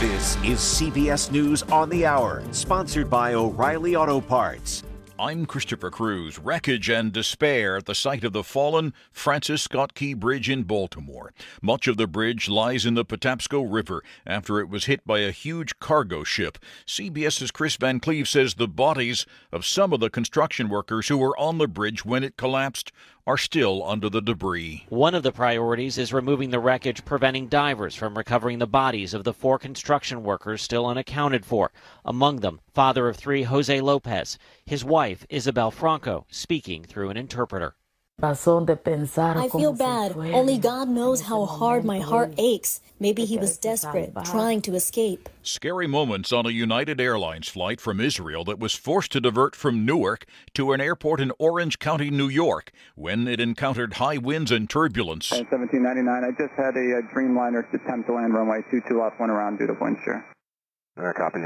This is CBS News on the Hour, sponsored by O'Reilly Auto Parts. I'm Christopher Cruz. Wreckage and despair at the site of the fallen Francis Scott Key Bridge in Baltimore. Much of the bridge lies in the Patapsco River after it was hit by a huge cargo ship. CBS's Chris Van Cleve says the bodies of some of the construction workers who were on the bridge when it collapsed are still under the debris. One of the priorities is removing the wreckage, preventing divers from recovering the bodies of the 4 construction workers still unaccounted for. Among them, father of 3, Jose Lopez, his wife, Isabel Franco, speaking through an interpreter. I feel bad. Only God knows how hard my heart aches. Maybe he was desperate, trying to escape. Scary moments on a United Airlines flight from Israel that was forced to divert from Newark to an airport in Orange County, New York, when it encountered high winds and turbulence. 1799, I just had a Dreamliner attempt to land runway 22 left, went around due to wind shear. Copy,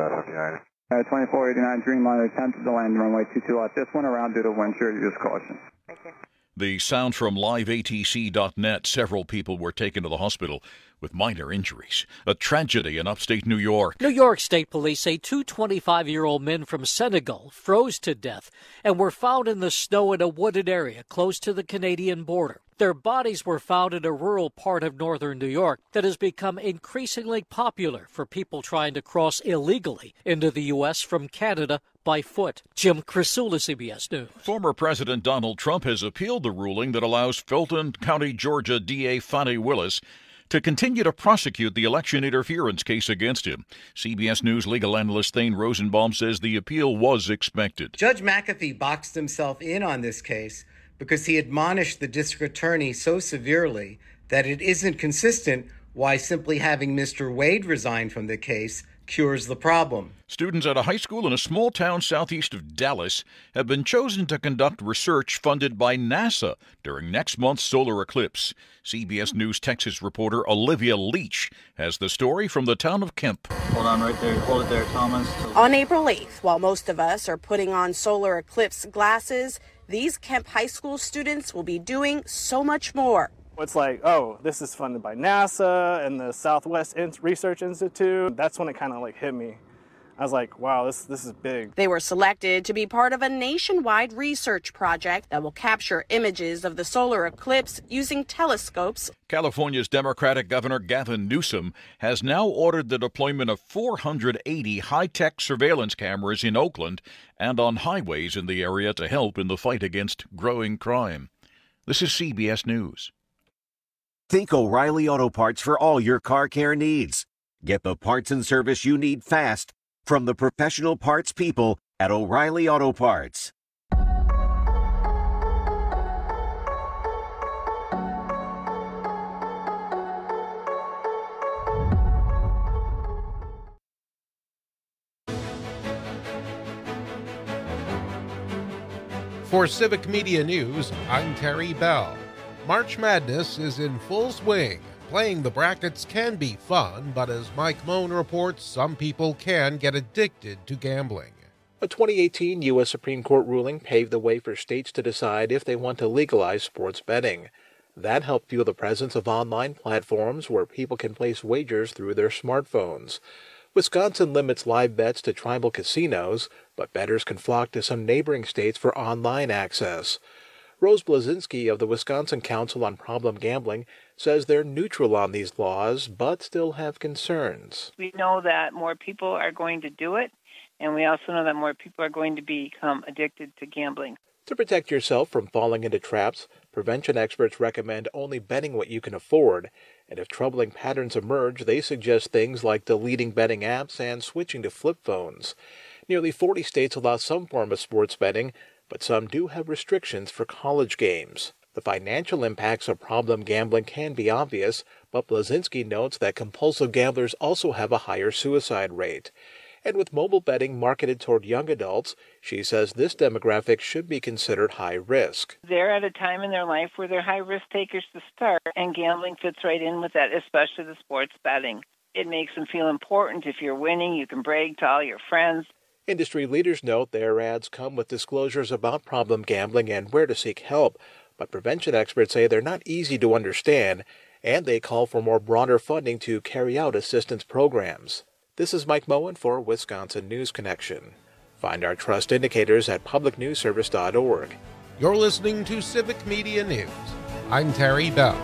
2489, Dreamliner attempted to land runway 22 left, just went around due to wind shear, use caution. Thank you. The sound from liveatc.net. Several people were taken to the hospital with minor injuries. A tragedy in upstate New York. New York State Police say 2 25-year-old men from Senegal froze to death and were found in the snow in a wooded area close to the Canadian border. Their bodies were found in a rural part of northern New York that has become increasingly popular for people trying to cross illegally into the U.S. from Canada by foot. Jim Crisula, CBS News. Former President Donald Trump has appealed the ruling that allows Fulton County, Georgia DA Fani Willis to continue to prosecute the election interference case against him. CBS News legal analyst Thane Rosenbaum says the appeal was expected. Judge McAfee boxed himself in on this case because he admonished the district attorney so severely that it isn't consistent why simply having Mr. Wade resign from the case cures the problem. Students at a high school in a small town southeast of Dallas have been chosen to conduct research funded by NASA during next month's solar eclipse. CBS News Texas reporter Olivia Leach has the story from the town of Kemp. Hold on right there. Hold it there, Thomas. On April 8th, while most of us are putting on solar eclipse glasses, these Kemp High School students will be doing so much more. It's like, oh, this is funded by NASA and the Southwest Research Institute. That's when it kind of hit me. I was like, wow, this is big. They were selected to be part of a nationwide research project that will capture images of the solar eclipse using telescopes. California's Democratic Governor Gavin Newsom has now ordered the deployment of 480 high-tech surveillance cameras in Oakland and on highways in the area to help in the fight against growing crime. This is CBS News. Think O'Reilly Auto Parts for all your car care needs. Get the parts and service you need fast from the professional parts people at O'Reilly Auto Parts. For Civic Media News, I'm Terry Bell. March Madness is in full swing. Playing the brackets can be fun, but as Mike Moan reports, some people can get addicted to gambling. A 2018 U.S. Supreme Court ruling paved the way for states to decide if they want to legalize sports betting. That helped fuel the presence of online platforms where people can place wagers through their smartphones. Wisconsin limits live bets to tribal casinos, but bettors can flock to some neighboring states for online access. Rose Blazinski of the Wisconsin Council on Problem Gambling says they're neutral on these laws, but still have concerns. We know that more people are going to do it, and we also know that more people are going to become addicted to gambling. To protect yourself from falling into traps, prevention experts recommend only betting what you can afford, and if troubling patterns emerge, they suggest things like deleting betting apps and switching to flip phones. Nearly 40 states allow some form of sports betting, but some do have restrictions for college games. The financial impacts of problem gambling can be obvious, but Blazinski notes that compulsive gamblers also have a higher suicide rate. And with mobile betting marketed toward young adults, she says this demographic should be considered high risk. They're at a time in their life where they're high-risk takers to start, and gambling fits right in with that, especially the sports betting. It makes them feel important. If you're winning, you can brag to all your friends. Industry leaders note their ads come with disclosures about problem gambling and where to seek help, but prevention experts say they're not easy to understand, and they call for more broader funding to carry out assistance programs. This is Mike Moen for Wisconsin News Connection. Find our trust indicators at publicnewsservice.org. You're listening to Civic Media News. I'm Terry Bell.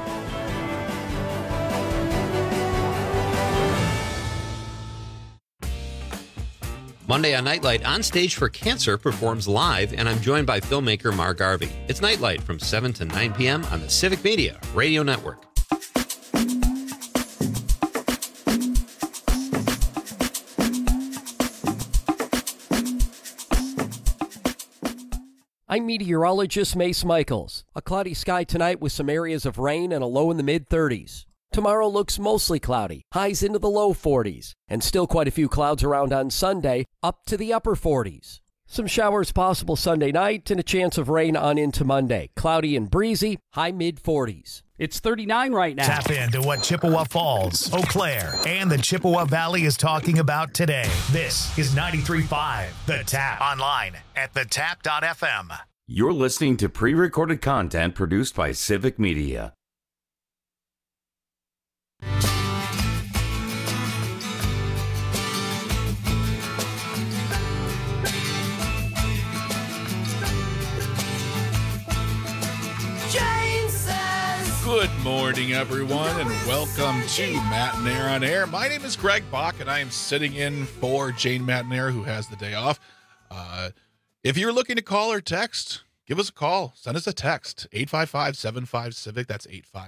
Monday on Nightlight, On Stage for Cancer performs live, and I'm joined by filmmaker Mark Garvey. It's Nightlight from 7 to 9 p.m. on the Civic Media Radio Network. I'm meteorologist Mace Michaels. A cloudy sky tonight with some areas of rain and a low in the mid-30s. Tomorrow looks mostly cloudy, highs into the low 40s, and still quite a few clouds around on Sunday, up to the upper 40s. Some showers possible Sunday night and a chance of rain on into Monday. Cloudy and breezy, high mid-40s. It's 39 right now. Tap into what Chippewa Falls, Eau Claire, and the Chippewa Valley is talking about today. This is 93.5 The Tap. Online at thetap.fm. You're listening to pre-recorded content produced by Civic Media. Good morning, everyone, and welcome to Matt and Air on Air. My name is Greg Bach, and I am sitting in for Jane Matnair, who has the day off. If you're looking to call or text, give us a call. Send us a text, 855-75-CIVIC. That's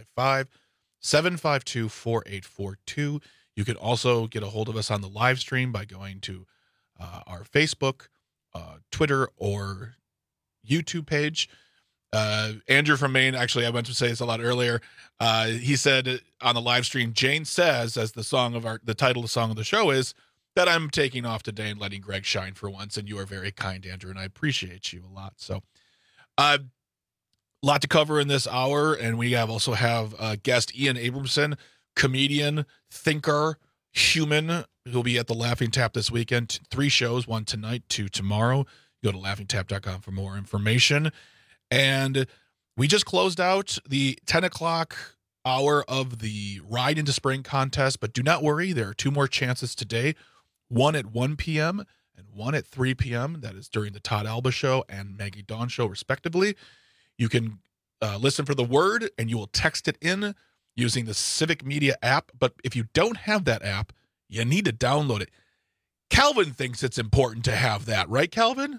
855-752-4842. You can also get a hold of us on the live stream by going to our Facebook, Twitter, or YouTube page. Andrew from Maine, actually, I meant to say this a lot earlier. He said on the live stream, Jane says, as the title of the song of the show is, that I'm taking off today and letting Greg shine for once. And you are very kind, Andrew, and I appreciate you a lot. So, a lot to cover in this hour. And we also have guest Ian Abramson, comedian, thinker, human, who'll be at the Laughing Tap this weekend. 3 shows, 1 tonight, 2 tomorrow. Go to laughingtap.com for more information. And we just closed out the 10 o'clock hour of the Ride into Spring contest, but do not worry. There are 2 more chances today, one at 1 p.m. and one at 3 p.m. That is during the Todd Alba Show and Maggie Dawn Show, respectively. You can listen for the word, and you will text it in using the Civic Media app. But if you don't have that app, you need to download it. Calvin thinks it's important to have that, right, Calvin?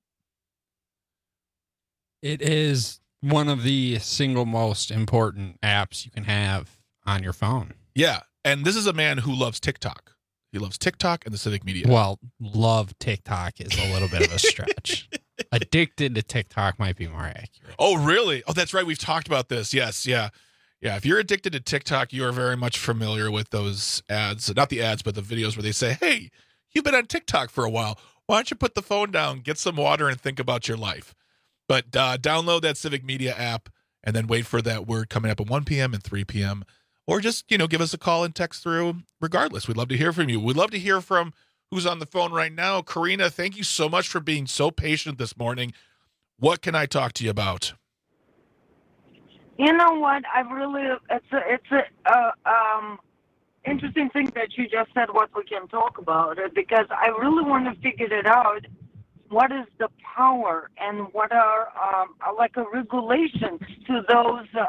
It is one of the single most important apps you can have on your phone. Yeah, and this is a man who loves TikTok. He loves TikTok and the Civic Media. Well, love TikTok is a little bit of a stretch. Addicted to TikTok might be more accurate. Oh, really? Oh, that's right. We've talked about this. Yes, yeah. Yeah, if you're addicted to TikTok, you are very much familiar with those ads. Not the ads, but the videos where they say, hey, you've been on TikTok for a while. Why don't you put the phone down, get some water, and think about your life? But download that Civic Media app and then wait for that word coming up at 1 p.m. and 3 p.m. Or just, give us a call and text through regardless. We'd love to hear from you. We'd love to hear from who's on the phone right now. Karina, thank you so much for being so patient this morning. What can I talk to you about? You know what? It's a interesting thing that you just said what we can talk about it, because I really want to figure it out. What is the power and what are regulations to those the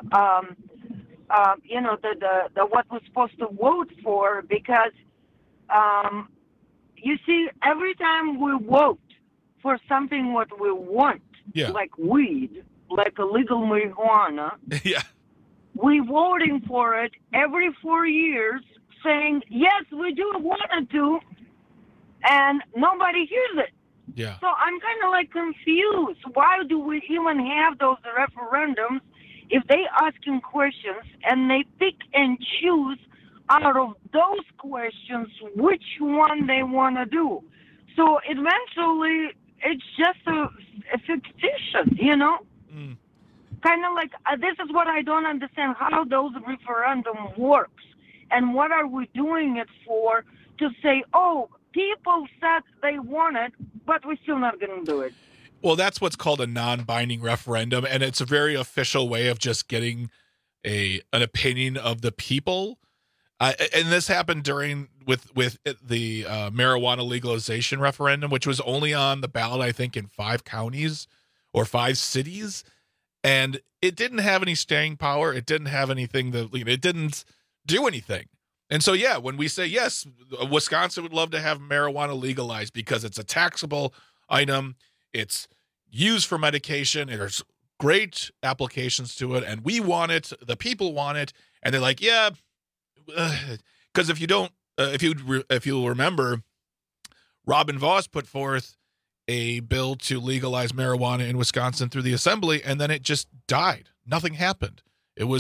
what we're supposed to vote for? Because you see, every time we vote for something what we want, like weed, like illegal marijuana, we voting for it every 4 years, saying yes, we do want to, and nobody hears it. Yeah. So I'm kind of confused. Why do we even have those referendums if they asking questions and they pick and choose out of those questions which one they want to do? So eventually it's just a fictitious, Kind of this is what I don't understand, how those referendum works and what are we doing it for, to say, oh, people said they want it, but we're still not going to do it. Well, that's what's called a non-binding referendum, and it's a very official way of just getting an opinion of the people. And this happened with the marijuana legalization referendum, which was only on the ballot, I think, in 5 counties or 5 cities. And it didn't have any staying power. It didn't have anything it didn't do anything. And so, yeah, when we say, yes, Wisconsin would love to have marijuana legalized because it's a taxable item, it's used for medication, and there's great applications to it, and we want it, the people want it, and they're like, yeah, because if you'll remember, Robin Vos put forth a bill to legalize marijuana in Wisconsin through the assembly, and then it just died. Nothing happened. It was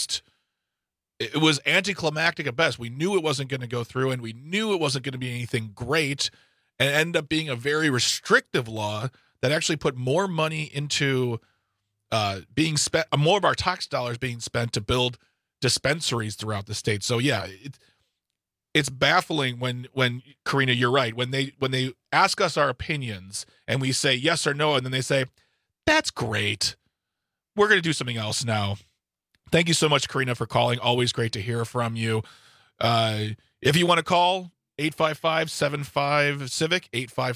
anticlimactic at best. We knew it wasn't going to go through, and we knew it wasn't going to be anything great, and ended up being a very restrictive law that actually put more money into being spent, more of our tax dollars being spent to build dispensaries throughout the state. So yeah, it's baffling when Karina, you're right, when they ask us our opinions and we say yes or no, and then they say, that's great, we're going to do something else now. Thank you so much, Karina, for calling. Always great to hear from you. If you want to call, 855-75-CIVIC,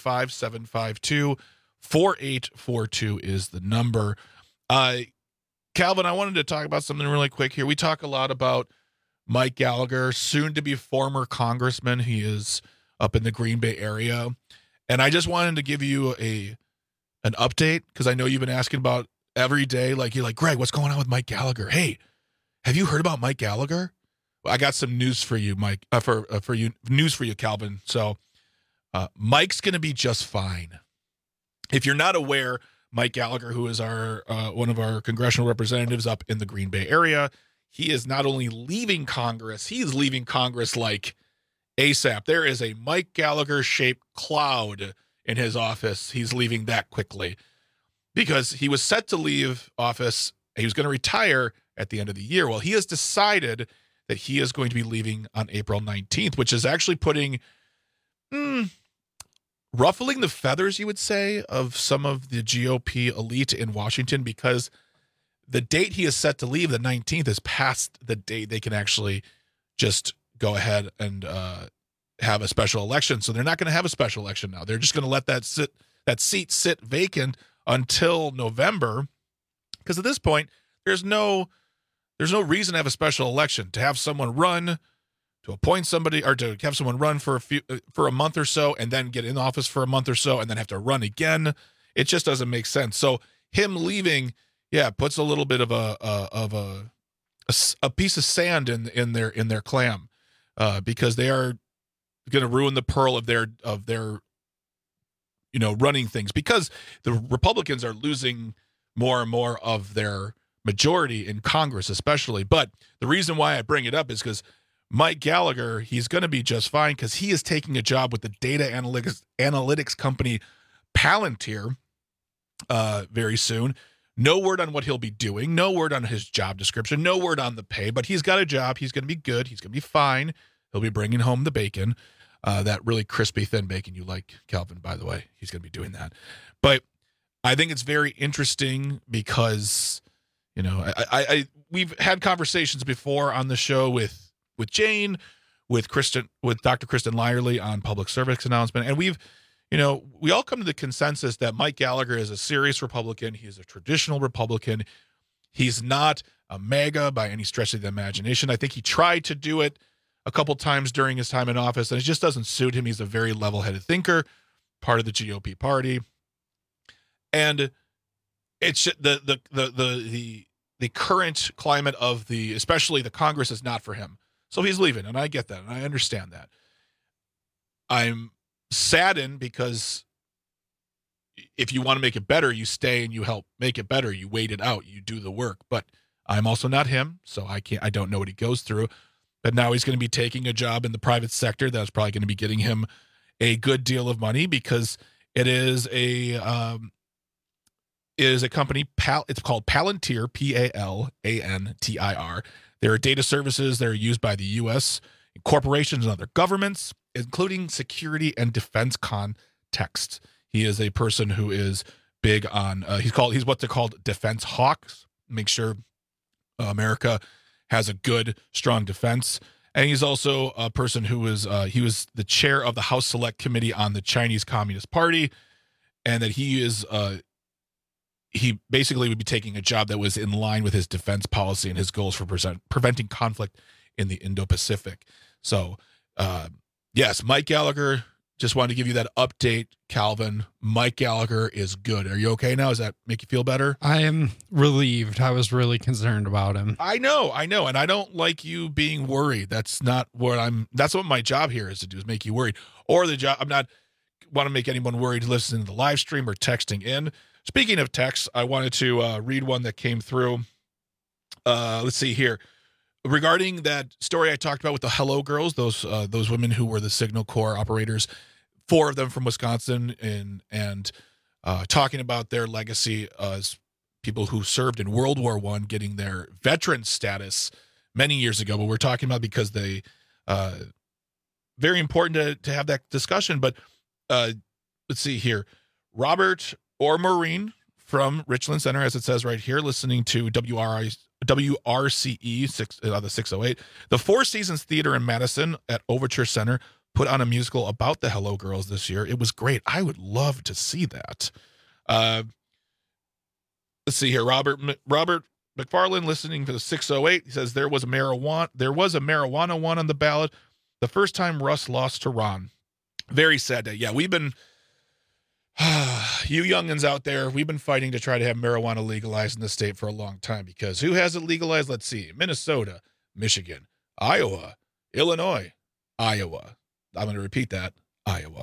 855-752-4842 is the number. Calvin, I wanted to talk about something really quick here. We talk a lot about Mike Gallagher, soon to be former congressman. He is up in the Green Bay area. And I just wanted to give you an update, because I know you've been asking about every day. Like, you're like, Greg, what's going on with Mike Gallagher? Hey, have you heard about Mike Gallagher? Well, I got some news for you, Mike, for you, Calvin. So Mike's going to be just fine. If you're not aware, Mike Gallagher, who is our one of our congressional representatives up in the Green Bay area, he is not only leaving Congress, he's leaving Congress like ASAP. There is a Mike Gallagher-shaped cloud in his office. He's leaving that quickly because he was set to leave office. He was going to retire at the end of the year. Well, he has decided that he is going to be leaving on April 19th, which is actually putting ruffling the feathers, you would say, of some of the GOP elite in Washington, because the date he is set to leave, the 19th, is past the date they can actually just go ahead and have a special election. So they're not going to have a special election now. They're just going to let that seat sit vacant until November, because at this point there's no reason to have a special election, to have someone run, to appoint somebody, or to have someone run for a month or so and then get in office for a month or so and then have to run again. It just doesn't make sense. So him leaving, puts a little bit of a piece of sand in their clam, because they are going to ruin the pearl of their running things, because the Republicans are losing more and more of their majority in Congress, especially. But the reason why I bring it up is because Mike Gallagher, he's going to be just fine, because he is taking a job with the data analytics company Palantir very soon. No word on what he'll be doing. No word on his job description. No word on the pay. But he's got a job. He's going to be good. He's going to be fine. He'll be bringing home the bacon, that really crispy, thin bacon you like, Calvin, by the way. He's going to be doing that. But I think it's very interesting because, we've had conversations before on the show with Jane, with Dr. Kristen Lyerly on public service announcement. And we all come to the consensus that Mike Gallagher is a serious Republican. He is a traditional Republican. He's not a MAGA by any stretch of the imagination. I think he tried to do it a couple times during his time in office, and it just doesn't suit him. He's a very level-headed thinker, part of the GOP party. And it's the current climate of especially the Congress is not for him. So he's leaving, and I get that, and I understand that. I'm saddened because if you want to make it better, you stay and you help make it better. You wait it out. You do the work. But I'm also not him, so I don't know what he goes through. But now he's going to be taking a job in the private sector that's probably going to be getting him a good deal of money, because it is a company. It's called Palantir, Palantir. There are data services that are used by the U.S. corporations and other governments, including security and defense contexts. He is a person who is big on. He's what they're called defense hawks. Make sure America has a good, strong defense. And he's also a person who was he was the chair of the House Select Committee on the Chinese Communist Party, and that he basically would be taking a job that was in line with his defense policy and his goals for preventing conflict in the Indo-Pacific. So, yes, Mike Gallagher, just wanted to give you that update, Calvin. Mike Gallagher is good. Are you okay now? Does that make you feel better? I am relieved. I was really concerned about him. I know. And I don't like you being worried. That's not what that's what my job here is to do, is make you worried. Or the job, I'm not want to make anyone worried listening to the live stream or texting in. Speaking of texts, I wanted to read one that came through. Let's see here. Regarding that story I talked about with the Hello Girls, those women who were the Signal Corps operators, 4 of them from Wisconsin, and talking about their legacy as people who served in World War I, getting their veteran status many years ago. But we're talking about because they very important to have that discussion. But let's see here. Robert or Maureen from Richland Center, as it says right here, listening to WRCE the 608. The Four Seasons Theater in Madison at Overture Center put on a musical about the Hello Girls this year. It was great. I would love to see that. Let's see here. Robert McFarland, listening to the 608. He says there was a marijuana one on the ballot the first time Russ lost to Ron. Very sad day. Yeah, we've been you youngins out there, we've been fighting to try to have marijuana legalized in the state for a long time, because who has it legalized? Let's see. Minnesota, Michigan, Iowa, Illinois, Iowa. I'm going to repeat that. Iowa.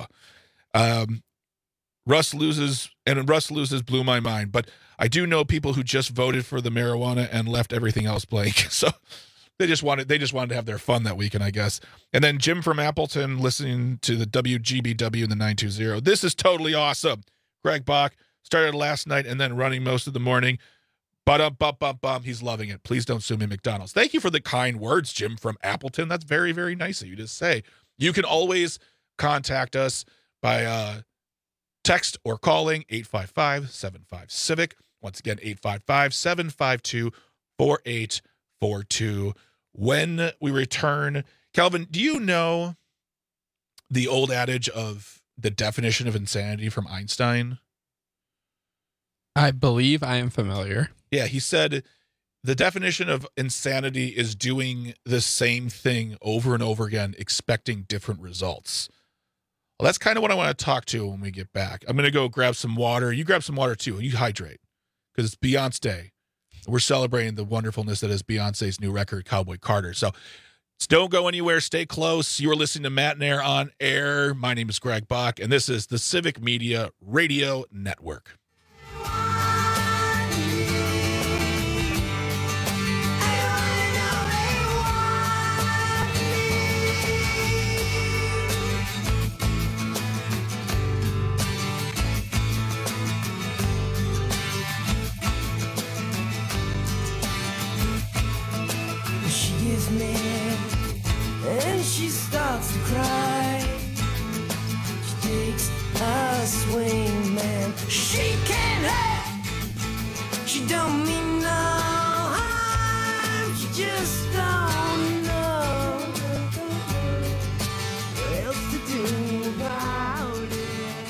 Russ loses blew my mind, but I do know people who just voted for the marijuana and left everything else blank. So they just wanted to have their fun that weekend, I guess. And then Jim from Appleton, listening to the WGBW in the 920. This is totally awesome. Greg Bach started last night and then running most of the morning. He's loving it. Please don't sue me, McDonald's. Thank you for the kind words, Jim from Appleton. That's very, very nice of you to say. You can always contact us by text or calling 855-75-CIVIC. Once again, 855-752-4842. When we return, Calvin, do you know the old adage of the definition of insanity from Einstein? I believe I am familiar. Yeah, he said the definition of insanity is doing the same thing over and over again, expecting different results. Well, that's kind of what I want to talk to when we get back. I'm going to go grab some water. You grab some water too, and you hydrate, because it's Beyonce Day. We're celebrating the wonderfulness that is Beyonce's new record, Cowboy Carter. So don't go anywhere. Stay close. You are listening to Matt and Air on Air. My name is Greg Bach, and this is the Civic Media Radio Network. And she starts to cry. She takes a swing, man. She can't help. She don't mean no harm. She just don't know what else to do about it.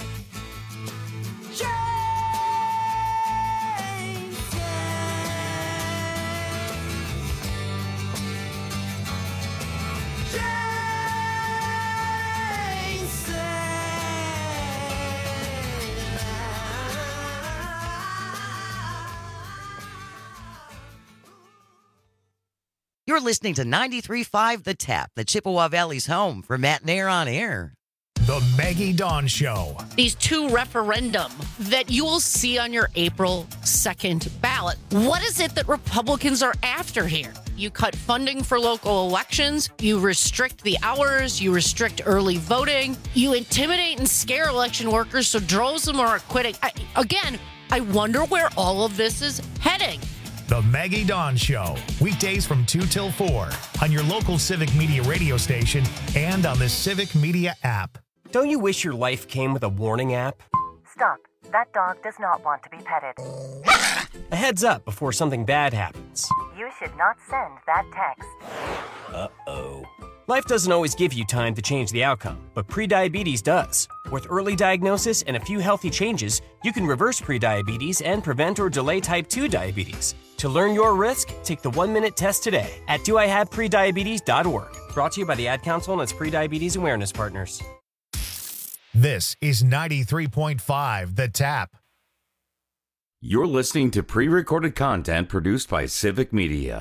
You're listening to 93.5 The Tap, the Chippewa Valley's home for Matt and Air on Air. The Maggie Dawn Show. These 2 referendum that you will see on your April 2nd ballot. What is it that Republicans are after here? You cut funding for local elections. You restrict the hours. You restrict early voting. You intimidate and scare election workers so droves of them are quitting. I wonder where all of this is heading. The Maggie Dawn Show. Weekdays from 2 till 4 on your local Civic Media radio station and on the Civic Media app. Don't you wish your life came with a warning app? Stop. That dog does not want to be petted. A heads up before something bad happens. You should not send that text. Uh-oh. Life doesn't always give you time to change the outcome, but prediabetes does. With early diagnosis and a few healthy changes, you can reverse prediabetes and prevent or delay type 2 diabetes. To learn your risk, take the 1-minute test today at doihaveprediabetes.org. Brought to you by the Ad Council and its prediabetes awareness partners. This is 93.5 The Tap. You're listening to pre-recorded content produced by Civic Media.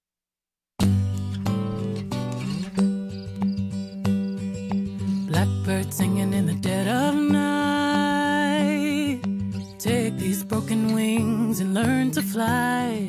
Blackbird singing in the dead of night. Take these broken wings and learn to fly.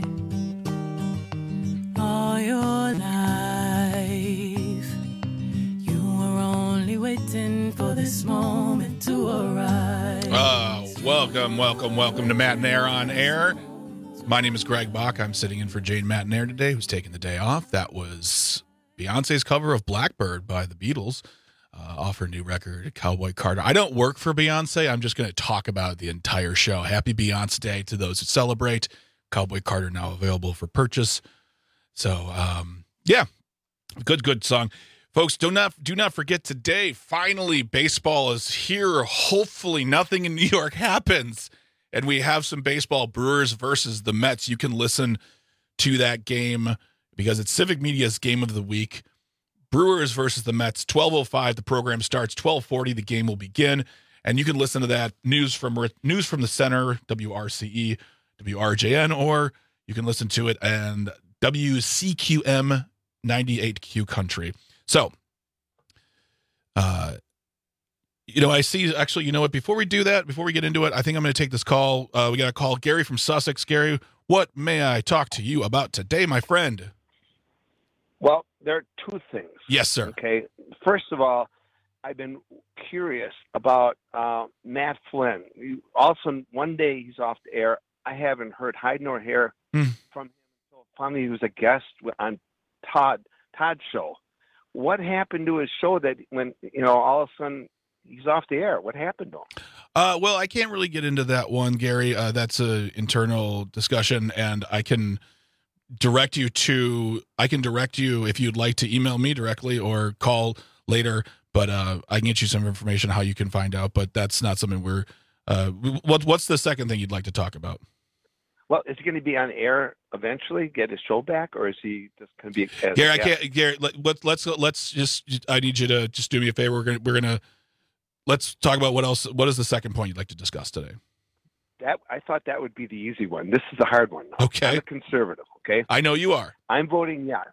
All your life, you were only waiting for this moment to arise. Welcome to Matt and Air on Air. My name is Greg Bach. I'm sitting in for Jane Mattinair today, who's taking the day off. That was Beyonce's cover of Blackbird by the Beatles. Off her new record, Cowboy Carter. I don't work for Beyonce. I'm just going to talk about the entire show. Happy Beyonce Day to those who celebrate. Cowboy Carter now available for purchase. So, yeah, good song. Folks, do not forget today, finally, baseball is here. Hopefully nothing in New York happens. And we have some baseball, Brewers versus the Mets. You can listen to that game because it's Civic Media's Game of the Week. Brewers versus the Mets, 12:05. The program starts 12:40. The game will begin, and you can listen to that news from the center, WRCE, WRJN, or you can listen to it and WCQM 98Q Country. So, I see. Actually, you know what? Before we do that, before we get into it, I think I'm going to take this call. We got to call Gary from Sussex. Gary, what may I talk to you about today, my friend? Well, there are two things. Yes, sir. Okay. First of all, I've been curious about Matt Flynn. All of a sudden, one day he's off the air. I haven't heard hide nor hair from him. So finally, he was a guest on Todd's show. What happened to his show that when, all of a sudden he's off the air? What happened to him? Well, I can't really get into that one, Gary. That's an internal discussion, and I can direct you if you'd like to email me directly or call later, but I can get you some information how you can find out, but that's not something what's the second thing you'd like to talk about? Well, is he going to be on air eventually, get his show back, or is he just going to be? Gary, let's just. I need you to just do me a favor. We're gonna let's talk about what else. What is the second point you'd like to discuss today? I thought that would be the easy one. This is the hard one. Okay. I'm a conservative. Okay. I know you are. I'm voting yes.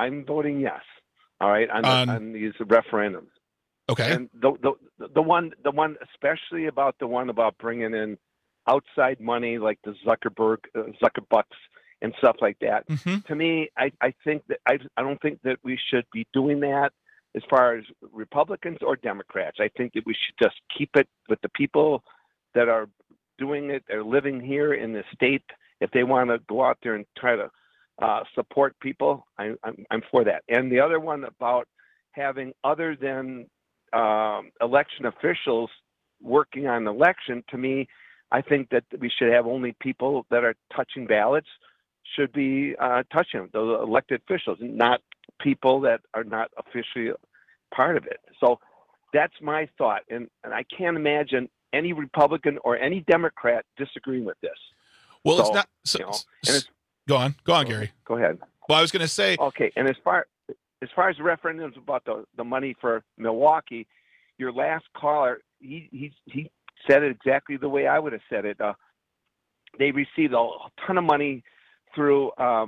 All right. On these referendums. Okay. And the one, especially about the one about bringing in outside money like the Zuckerbucks and stuff like that. Mm-hmm. To me, I think that I don't think that we should be doing that as far as Republicans or Democrats. I think that we should just keep it with the people that are doing it. They're living here in the state. If they want to go out there and try to support people, I'm for that. And the other one about having other than election officials working on an election, to me, I think that we should have only people that are touching ballots should be touching them, those elected officials, not people that are not officially part of it. So that's my thought. And I can't imagine any Republican or any Democrat disagreeing with this. Well, it's not. Go on, Gary. Go ahead. Well, I was going to say. Okay, and as far as the referendums about the money for Milwaukee, your last caller, he said it exactly the way I would have said it. They received a ton of money through,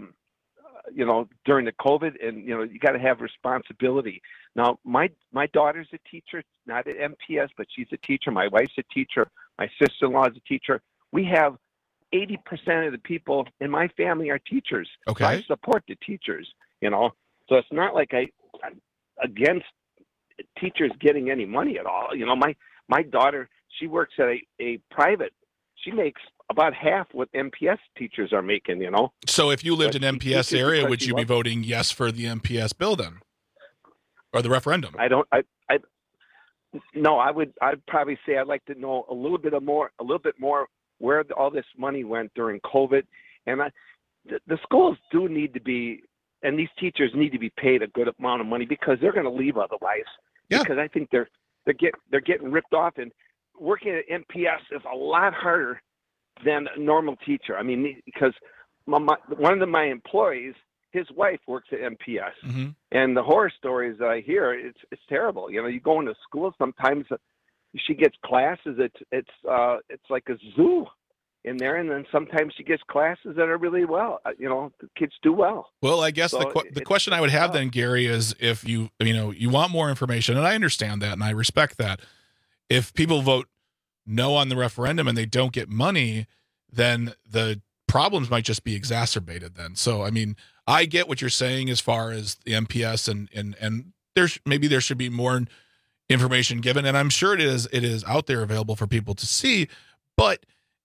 during the COVID, and you got to have responsibility. Now, my daughter's a teacher, not at MPS, but she's a teacher. My wife's a teacher. My sister-in-law is a teacher. We have 80% of the people in my family are teachers. Okay. So I support the teachers, So it's not like I'm against teachers getting any money at all. My daughter, she works at a private. She makes about half what MPS teachers are making, So if you lived in MPS area, would you be voting yes for the MPS bill then? Or the referendum? No, I'd probably say I'd like to know a little bit more where all this money went during COVID. And the schools do need to be, and these teachers need to be paid a good amount of money because they're going to leave otherwise. Yeah. Because I think they're getting ripped off, and working at MPS is a lot harder than a normal teacher. I mean, because one of my employees, his wife works at MPS, Mm-hmm. and the horror stories that I hear, it's terrible. You know, you go into school, sometimes she gets classes. It's like a zoo in there, and then sometimes she gets classes that are really well. You know, the kids do well. Well, I guess So the question I would have then, Gary, is if you want more information, and I understand that and I respect that. If people vote no on the referendum and they don't get money, then the problems might just be exacerbated then. So, I mean, I get what you're saying as far as the MPS and maybe there should be more information given, and I'm sure it is out there available for people to see, but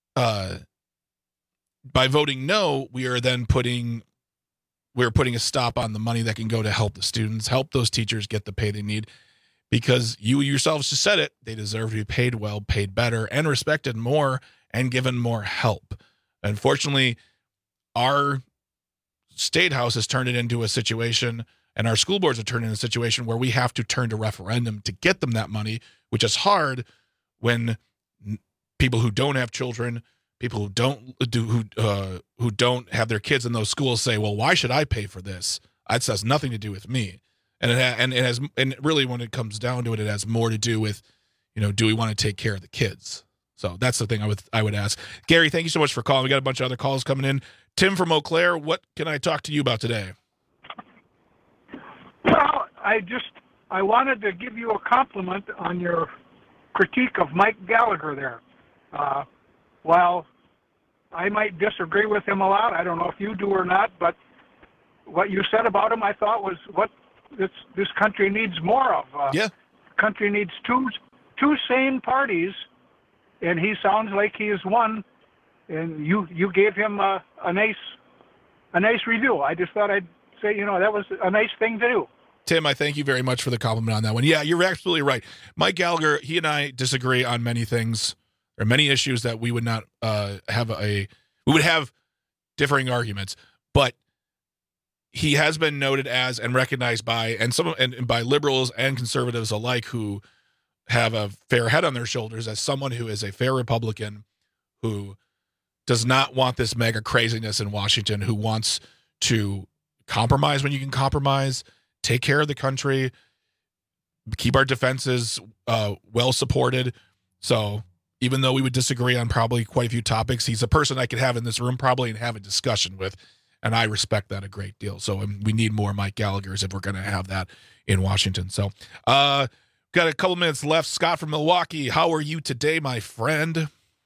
by voting no, we're putting a stop on the money that can go to help the students, help those teachers get the pay they need, because you yourselves just said it, they deserve to be paid well, paid better, and respected more, and given more help. Unfortunately, our state house has turned it into a situation, and our school boards have turned it into a situation where we have to turn to referendum to get them that money, which is hard when people who don't have children, people who don't have their kids in those schools say, well, why should I pay for this? That has nothing to do with me. And really, when it comes down to it, it has more to do with, do we want to take care of the kids? So that's the thing I would ask. Gary, thank you so much for calling. We got a bunch of other calls coming in. Tim from Eau Claire, what can I talk to you about today? Well, I wanted to give you a compliment on your critique of Mike Gallagher there. While I might disagree with him a lot, I don't know if you do or not, but what you said about him, I thought was what this country needs more of. Yeah. Country needs two sane parties, and he sounds like he is one. And you gave him a nice review. I just thought I'd say, that was a nice thing to do. Tim, I thank you very much for the compliment on that one. Yeah, you're absolutely right. Mike Gallagher, he and I disagree on many things. There are many issues that we would not we would have differing arguments, but he has been noted as and recognized by and by liberals and conservatives alike who have a fair head on their shoulders as someone who is a fair Republican who does not want this mega craziness in Washington, who wants to compromise when you can compromise, take care of the country, keep our defenses well supported. So even though we would disagree on probably quite a few topics, he's a person I could have in this room probably and have a discussion with, and I respect that a great deal. So we need more Mike Gallaghers if we're going to have that in Washington. So got a couple minutes left. Scott from Milwaukee, how are you today, my friend?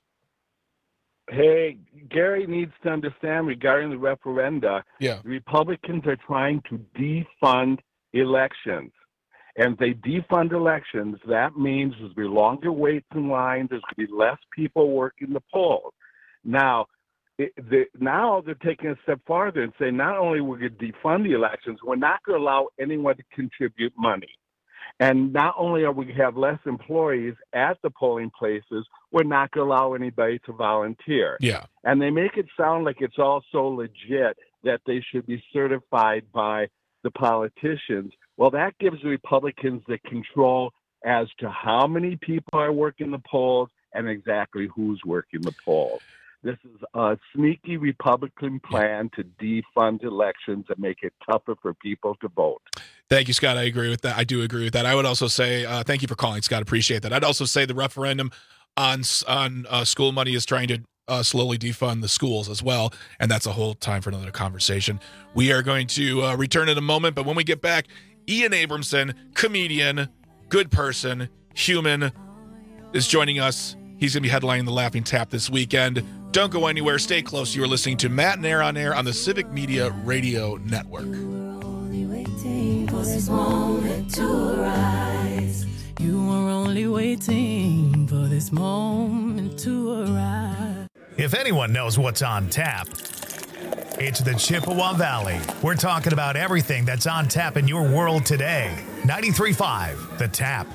Hey, Gary needs to understand regarding the referenda, the Republicans are trying to defund elections. And if they defund elections, that means there's going to be longer waits in line, there's going to be less people working the polls. Now, now they're taking a step farther and saying not only we're going to defund the elections, we're not going to allow anyone to contribute money. And not only are we going to have less employees at the polling places, we're not going to allow anybody to volunteer. Yeah. And they make it sound like it's all so legit that they should be certified by the politicians. Well, that gives the Republicans the control as to how many people are working the polls and exactly who's working the polls. This is a sneaky Republican plan to defund elections and make it tougher for people to vote. Thank you, Scott. I agree with that. I do agree with that. I would also say thank you for calling, Scott. Appreciate that. I'd also say the referendum on school money is trying to slowly defund the schools as well, and that's a whole time for another conversation. We are going to return in a moment, but when we get back, Ian Abramson, comedian, good person, human, is joining us. He's going to be headlining the Laughing Tap this weekend. Don't go anywhere. Stay close. You are listening to Matt and Air on Air on the Civic Media Radio Network. For this moment to arise. You are only waiting for this moment to arise. If anyone knows what's on tap, it's the Chippewa Valley. We're talking about everything that's on tap in your world today. 93.5 The Tap.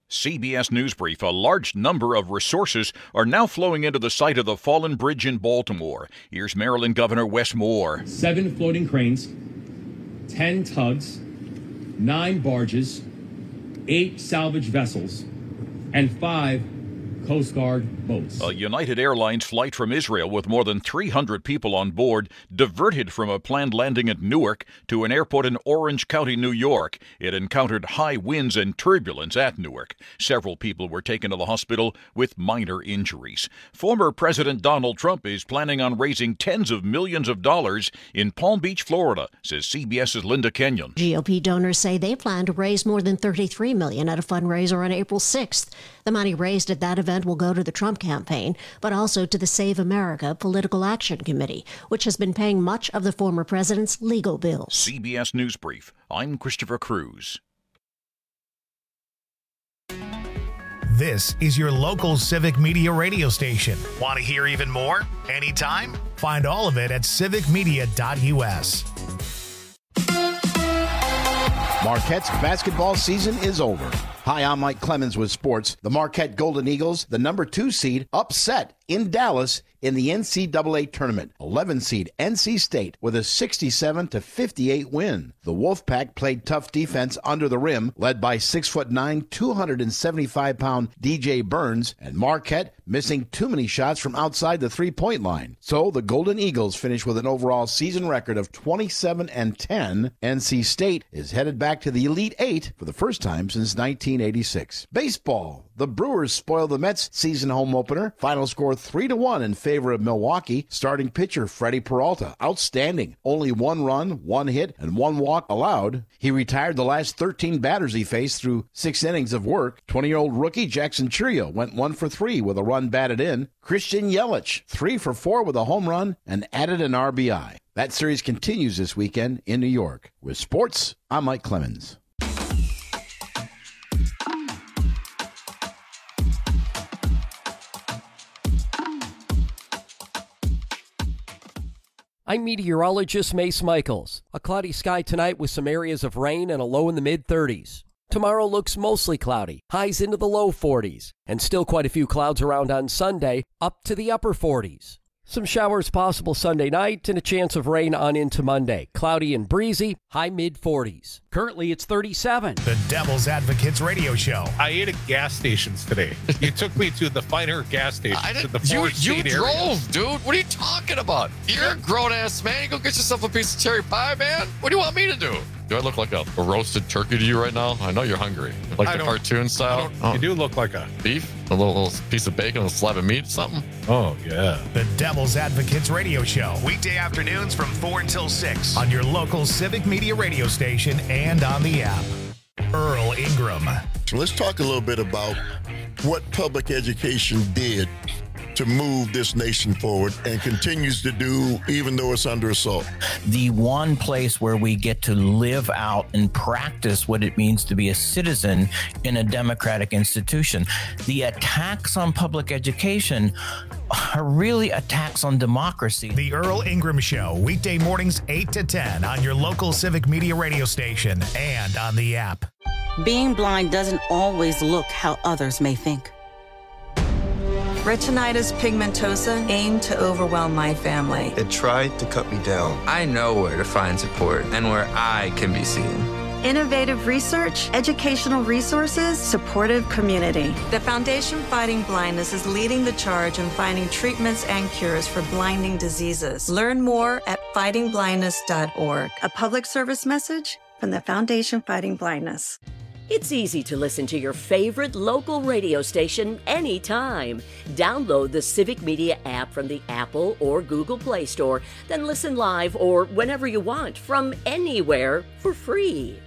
CBS News Brief. A large number of resources are now flowing into the site of the fallen bridge in Baltimore. Here's Maryland Governor Wes Moore. 7 floating cranes, 10 tugs, 9 barges, 8 salvage vessels, and 5 Coast Guard boats. A United Airlines flight from Israel with more than 300 people on board diverted from a planned landing at Newark to an airport in Orange County, New York. It encountered high winds and turbulence at Newark. Several people were taken to the hospital with minor injuries. Former President Donald Trump is planning on raising tens of millions of dollars in Palm Beach, Florida, says CBS's Linda Kenyon. GOP donors say they plan to raise more than $33 million at a fundraiser on April 6th. The money raised at that event will go to the Trump campaign, but also to the Save America Political Action Committee, which has been paying much of the former president's legal bills. CBS News Brief. I'm Christopher Cruz. This is your local Civic Media radio station. Want to hear even more? Anytime? Find all of it at civicmedia.us. Marquette's basketball season is over. Hi, I'm Mike Clemens with sports. The Marquette Golden Eagles, the number 2 seed, upset in Dallas in the NCAA tournament. 11 seed NC State with a 67-58 win. The Wolfpack played tough defense under the rim, led by 6'9", 275-pound DJ Burns, and Marquette missing too many shots from outside the three-point line. So the Golden Eagles finished with an overall season record of 27-10. NC State is headed back to the Elite Eight for the first time since 1986. Baseball. The Brewers spoiled the Mets' season home opener. Final score 3-1 in favor of Milwaukee. Starting pitcher Freddie Peralta, outstanding. Only 1 run, 1 hit, and 1 walk allowed. He retired the last 13 batters he faced through 6 innings of work. 20-year-old rookie Jackson Chourio went 1 for 3 with a run batted in. Christian Yelich, 3 for 4 with a home run and added an RBI. That series continues this weekend in New York. With sports, I'm Mike Clemens. I'm meteorologist Mace Michaels. A cloudy sky tonight with some areas of rain and a low in the mid-30s. Tomorrow looks mostly cloudy, highs into the low 40s, and still quite a few clouds around on Sunday, up to the upper 40s. Some showers possible Sunday night and a chance of rain on into Monday. Cloudy and breezy, high mid-40s. Currently, it's 37. The Devil's Advocates Radio Show. I ate at gas stations today. You took me to the finer gas stations in the Forest You State drove, area. dude. What are you talking about? You're a grown-ass man. You go get yourself a piece of cherry pie, man. What do you want me to do? Do I look like a roasted turkey to you right now? I know you're hungry. Like the cartoon style? You do look like a beef? A little piece of bacon, a slab of meat, something? Oh, yeah. The Devil's Advocates Radio Show. Weekday afternoons from 4 until 6 on your local Civic Media radio station and on the app. Earl Ingram. So let's talk a little bit about what public education did to move this nation forward and continues to do even though it's under assault. The one place where we get to live out and practice what it means to be a citizen in a democratic institution. The attacks on public education are really attacks on democracy. The Earl Ingram Show, weekday mornings 8 to 10 on your local Civic Media radio station and on the app. Being blind doesn't always look how others may think. Retinitis pigmentosa aimed to overwhelm my family. It tried to cut me down. I know where to find support and where I can be seen. Innovative research, educational resources, supportive community. The Foundation Fighting Blindness is leading the charge in finding treatments and cures for blinding diseases. Learn more at fightingblindness.org. A public service message from the Foundation Fighting Blindness. It's easy to listen to your favorite local radio station anytime. Download the Civic Media app from the Apple or Google Play Store, then listen live or whenever you want from anywhere for free.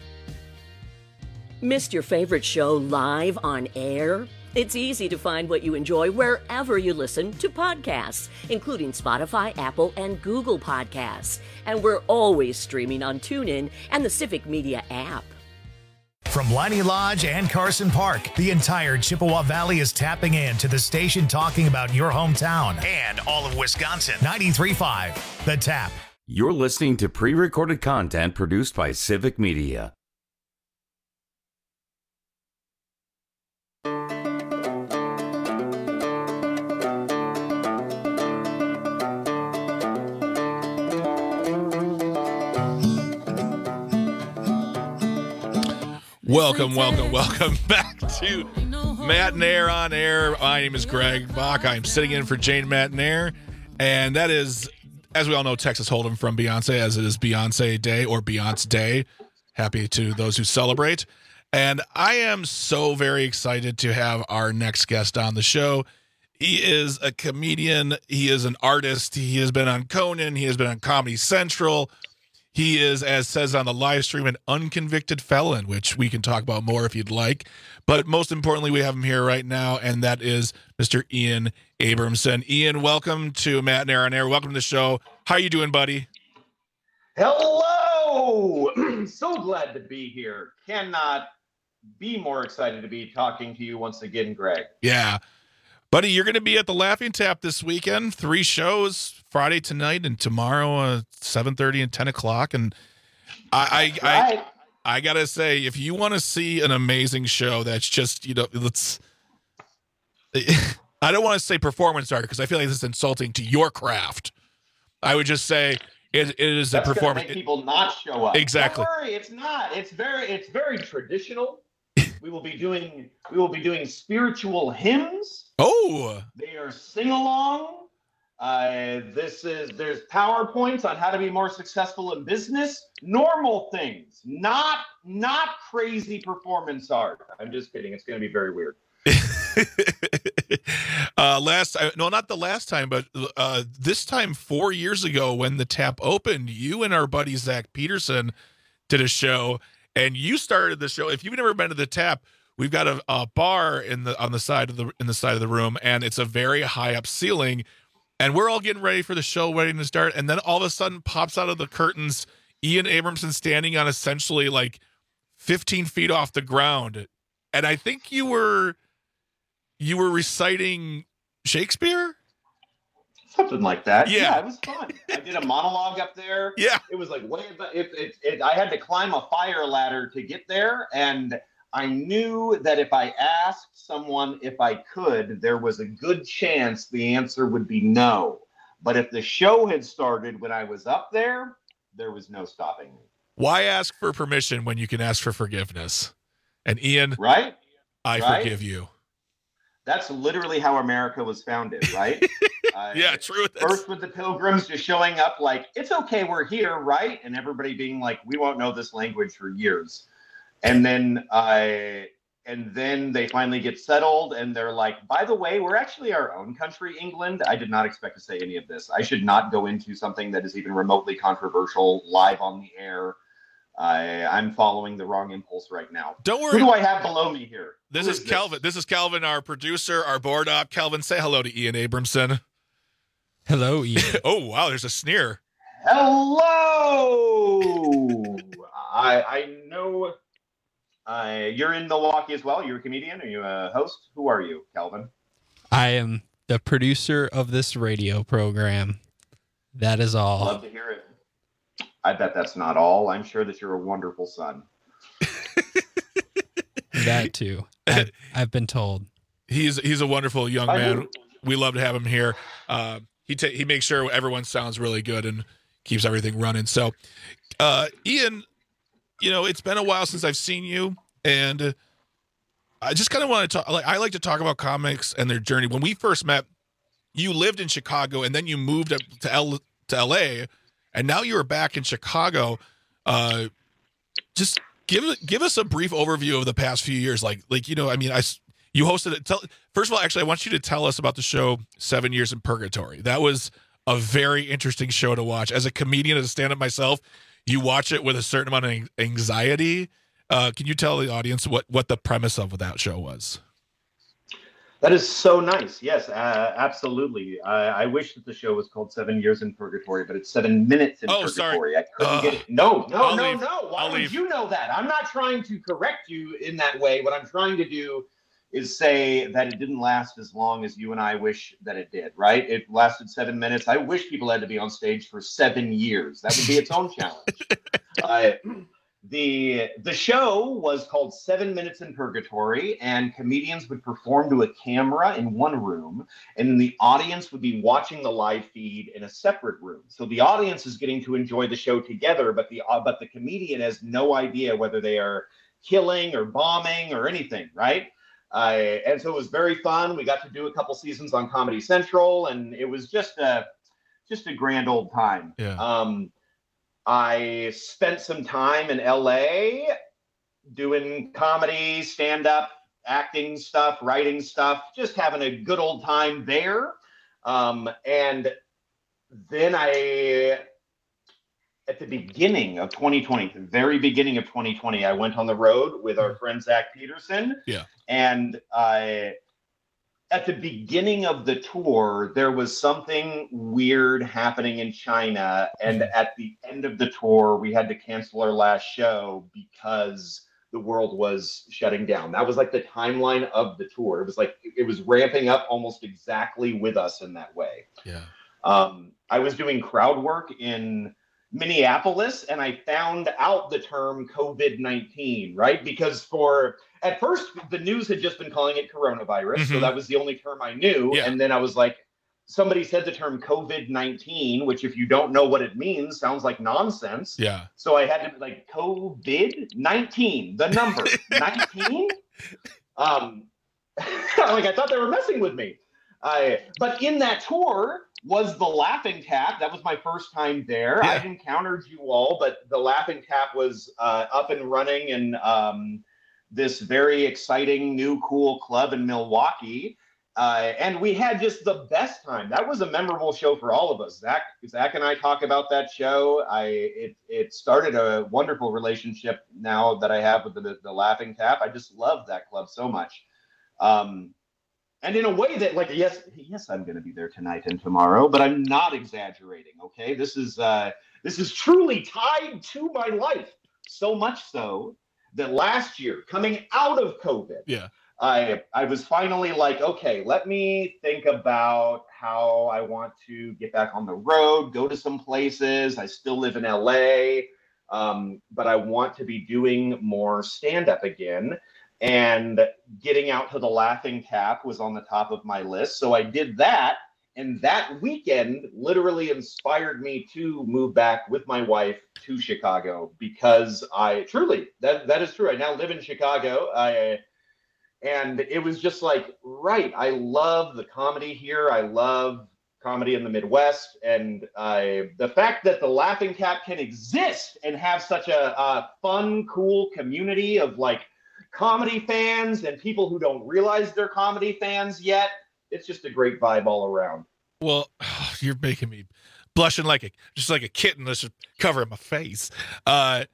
Missed your favorite show live on air? It's easy to find what you enjoy wherever you listen to podcasts, including Spotify, Apple, and Google Podcasts. And we're always streaming on TuneIn and the Civic Media app. From Liney Lodge and Carson Park, the entire Chippewa Valley is tapping into the station talking about your hometown and all of Wisconsin. 93.5, The Tap. You're listening to pre-recorded content produced by Civic Media. Welcome back to Matt and Air on Air. My name is Greg Bach. I'm sitting in for Jane Matt and Air, and that is, as we all know, Texas Hold'em from Beyonce, as it is Beyonce Day or Beyonce Day. Happy to those who celebrate. And I am so very excited to have our next guest on the show. He is a comedian. He is an artist. He has been on Conan. He has been on Comedy Central. He is, as says on the live stream, an unconvicted felon, which we can talk about more if you'd like. But most importantly, we have him here right now, and that is Mr. Ian Abramson. Ian, welcome to Matt and Air on Air. Welcome to the show. How are you doing, buddy? Hello! So glad to be here. Cannot be more excited to be talking to you once again, Greg. Yeah. Buddy, you're going to be at the Laughing Tap this weekend. 3 shows, Friday tonight and tomorrow, 7:30 and 10 o'clock. And I got to say, if you want to see an amazing show that's just, I don't want to say performance art because I feel like this is insulting to your craft. I would just say it is that's a performance. Make people not show up. Exactly. Don't worry, it's not. It's very traditional. We will be doing spiritual hymns. Oh, they are sing-along. There's PowerPoints on how to be more successful in business. Normal things, not crazy performance art. I'm just kidding. It's going to be very weird. Not the last time, but this time 4 years ago when the Tap opened, you and our buddy Zach Peterson did a show, and you started the show. If you've never been to the Tap, we've got a bar on the side of the room, and it's a very high up ceiling, and we're all getting ready for the show, waiting to start, and then all of a sudden pops out of the curtains Ian Abramson standing on essentially like 15 feet off the ground, and I think you were reciting Shakespeare? Something like that. Yeah, it was fun. I did a monologue up there. Yeah. It was like I had to climb a fire ladder to get there, and I knew that if I asked someone if I could, there was a good chance the answer would be no. But if the show had started when I was up there, there was no stopping me. Why ask for permission when you can ask for forgiveness? And Ian, right? I forgive you. That's literally how America was founded, right? Yeah, true. First with the Pilgrims just showing up like, it's okay, we're here, right? And everybody being like, we won't know this language for years. And then they finally get settled, and they're like, by the way, we're actually our own country, England. I did not expect to say any of this. I should not go into something that is even remotely controversial live on the air. I'm following the wrong impulse right now. Don't worry. Who do I have below me here? This is Calvin. This is Calvin, our producer, our board op. Calvin, say hello to Ian Abramson. Hello, Ian. Oh, wow, there's a sneer. Hello. I know you're in Milwaukee as well. You're a comedian. Are you a host? Who are you, Calvin? I am the producer of this radio program. That is all. Love to hear it. I bet that's not all. I'm sure that you're a wonderful son. That too. I've been told. He's a wonderful young man. We love to have him here. He makes sure everyone sounds really good and keeps everything running. So, Ian, it's been a while since I've seen you, and I just kind of want to talk. I like to talk about comics and their journey. When we first met, you lived in Chicago, and then you moved up to LA, and now you are back in Chicago. Just give us a brief overview of the past few years. You hosted it. First of all, actually, I want you to tell us about the show 7 Years in Purgatory. That was a very interesting show to watch. As a comedian, as a stand-up myself, you watch it with a certain amount of anxiety. Can you tell the audience what the premise of that show was? That is so nice. Yes, absolutely. I wish that the show was called 7 Years in Purgatory, but it's 7 minutes in Purgatory. Sorry. I couldn't get it. No. Leave. Why would you know that? I'm not trying to correct you in that way. What I'm trying to do is say that it didn't last as long as you and I wish that it did, right? It lasted 7 minutes. I wish people had to be on stage for 7 years. That would be its own challenge. The show was called 7 Minutes in Purgatory, and comedians would perform to a camera in one room, and the audience would be watching the live feed in a separate room. So the audience is getting to enjoy the show together, but the comedian has no idea whether they are killing or bombing or anything, right? And so it was very fun. We got to do a couple seasons on Comedy Central, and it was just a grand old time. Yeah. I spent some time in LA doing comedy, stand-up, acting stuff, writing stuff, just having a good old time there. And then at the beginning of 2020, the very beginning of 2020, I went on the road with our friend Zach Peterson. Yeah. And at the beginning of the tour, there was something weird happening in China. And at the end of the tour, we had to cancel our last show because the world was shutting down. That was like the timeline of the tour. It was like, it was ramping up almost exactly with us in that way. Yeah. I was doing crowd work in Minneapolis, and I found out the term COVID-19, right? Because at first the news had just been calling it coronavirus. So that was the only term I knew. Yeah. And then I was like, somebody said the term COVID-19, which if you don't know what it means, sounds like nonsense. Yeah. So I had to be like, COVID-19, the number 19. Like I thought they were messing with me. But in that tour was the Laughing Tap. That was my first time there. Yeah. I'd encountered you all, but the Laughing Tap was up and running in this very exciting new cool club in Milwaukee. And we had just the best time. That was a memorable show for all of us. Zach and I talk about that show. It started a wonderful relationship now that I have with the Laughing Tap. I just love that club so much. And in a way that, like, yes, I'm going to be there tonight and tomorrow, but I'm not exaggerating. Okay, this is truly tied to my life. So much so that last year, coming out of COVID, yeah, I was finally like, okay, let me think about how I want to get back on the road, go to some places. I still live in LA, but I want to be doing more stand-up again. And getting out to the Laughing Tap was on the top of my list. So I did that. And that weekend literally inspired me to move back with my wife to Chicago, because that is true. I now live in Chicago. And it was just like, right, I love the comedy here. I love comedy in the Midwest. And the fact that the Laughing Tap can exist and have such a fun, cool community of like comedy fans and people who don't realize they're comedy fans yet, it's just a great vibe all around. Well, you're making me blushing like a kitten that's just covering my face. I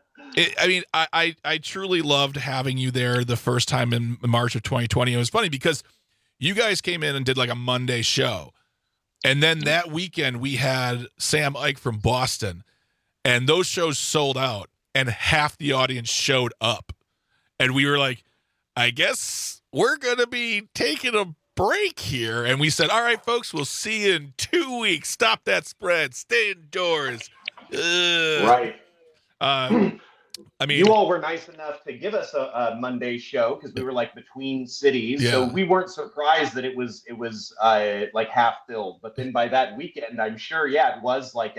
truly loved having you there the first time in March of 2020. It was funny because you guys came in and did like a Monday show. And then that weekend we had Sam Ike from Boston, and those shows sold out and half the audience showed up. And we were like, I guess we're going to be taking a break here. And we said, all right, folks, we'll see you in 2 weeks. Stop that spread. Stay indoors. Right. I mean, you all were nice enough to give us a Monday show because we were like between cities. Yeah. So we weren't surprised that it was like half filled. But then by that weekend, I'm sure, it was like,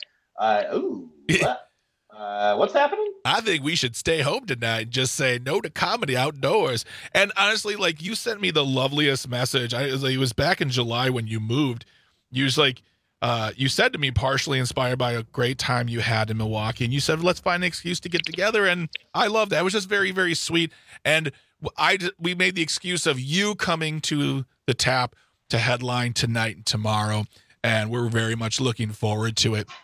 what's happening? I think we should stay home tonight and just say no to comedy outdoors. And honestly, like, you sent me the loveliest message. It was back in July when you moved. You was like, you said to me, partially inspired by a great time you had in Milwaukee, and you said, let's find an excuse to get together. And I love that. It was just very, very sweet. And we made the excuse of you coming to the Tap to headline tonight and tomorrow, and we're very much looking forward to it.